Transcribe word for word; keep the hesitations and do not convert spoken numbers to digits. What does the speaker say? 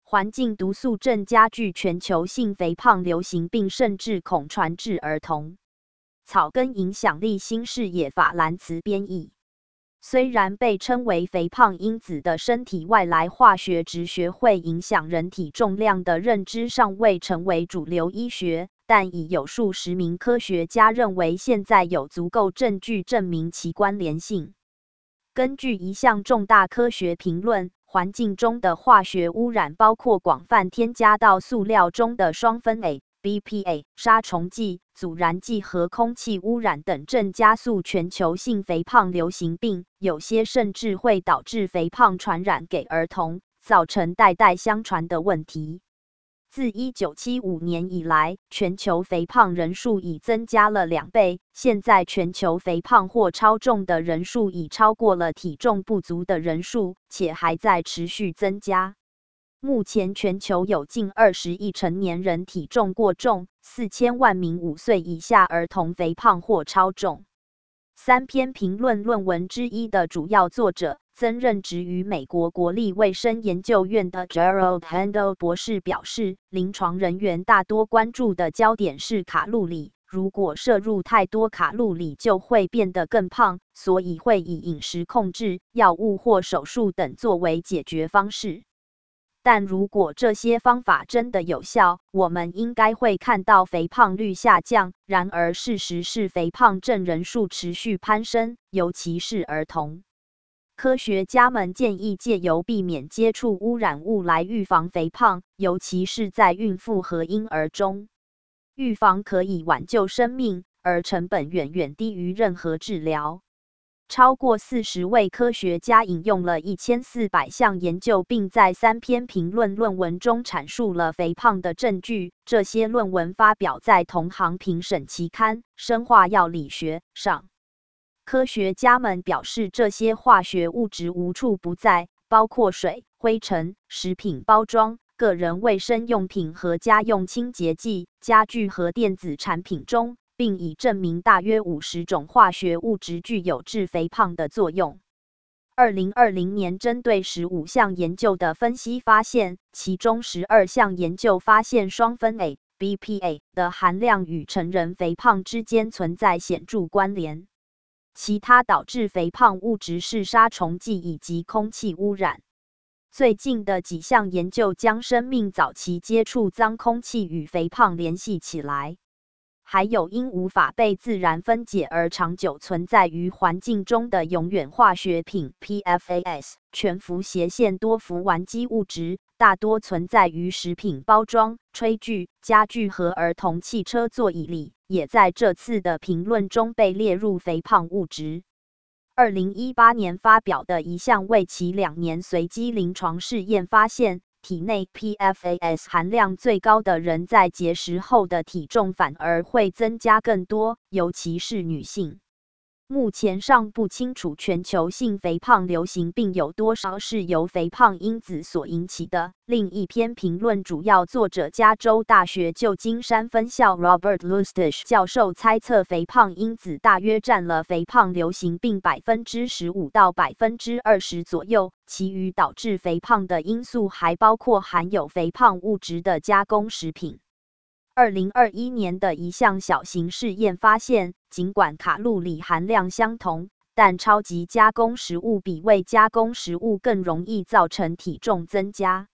环境毒素正加剧全球性肥胖流行病，甚至恐传至儿童。草根影响力新视野法兰茨编译。虽然被称为肥胖因子的身体外来化学直学会影响人体重量的认知尚未成为主流医学，但已有数十名科学家认为现在有足够证据证明其关联性。根据一项重大科学评论，环境中的化学污染包括广泛添加到塑料中的双酚 A、B P A、杀虫剂、阻燃剂和空气污染等，正加速全球性肥胖流行病，有些甚至会导致肥胖传染给儿童，造成代代相传的问题。自一九七五年以来，全球肥胖人数已增加了两倍，现在全球肥胖或超重的人数已超过了体重不足的人数，且还在持续增加。目前全球有近二十亿成年人体重过重，四千万名五岁以下儿童肥胖或超重。三篇评论论文之一的主要作者，曾任职于美国国立卫生研究院的 Gerald Handel 博士表示，临床人员大多关注的焦点是卡路里，如果摄入太多卡路里就会变得更胖，所以会以饮食控制、药物或手术等作为解决方式。但如果这些方法真的有效，我们应该会看到肥胖率下降。然而，事实是肥胖症人数持续攀升，尤其是儿童。科学家们建议借由避免接触污染物来预防肥胖，尤其是在孕妇和婴儿中。预防可以挽救生命，而成本远远低于任何治疗。超过四十位科学家引用了一千四百项研究，并在三篇评论论文中阐述了肥胖的证据。这些论文发表在同行评审期刊《生化药理学》上。科学家们表示，这些化学物质无处不在，包括水、灰尘、食品包装、个人卫生用品和家用清洁剂、家具和电子产品中，并已证明大约五十种化学物质具有致肥胖的作用。二零二零年针对十五项研究的分析发现，其中十二项研究发现双酚 A、B P A 的含量与成人肥胖之间存在显著关联。其他导致肥胖物质是杀虫剂以及空气污染。最近的几项研究将生命早期接触脏空气与肥胖联系起来。还有因无法被自然分解而长久存在于环境中的永远化学品 P F A S 全幅斜线多氟烷基物质，大多存在于食品包装、炊具、家具和儿童汽车座椅里，也在这次的评论中被列入肥胖物质。二零一八年发表的一项为期两年随机临床试验发现，体内 P F A S 含量最高的人在节食后的体重反而会增加更多，尤其是女性。目前尚不清楚全球性肥胖流行病有多少是由肥胖因子所引起的。另一篇评论主要作者加州大学旧金山分校 Robert Lustig 教授猜测，肥胖因子大约占了肥胖流行病 百分之十五 到 百分之二十 左右，其余导致肥胖的因素还包括含有肥胖物质的加工食品。二零二一年的一项小型试验发现，尽管卡路里含量相同，但超级加工食物比未加工食物更容易造成体重增加。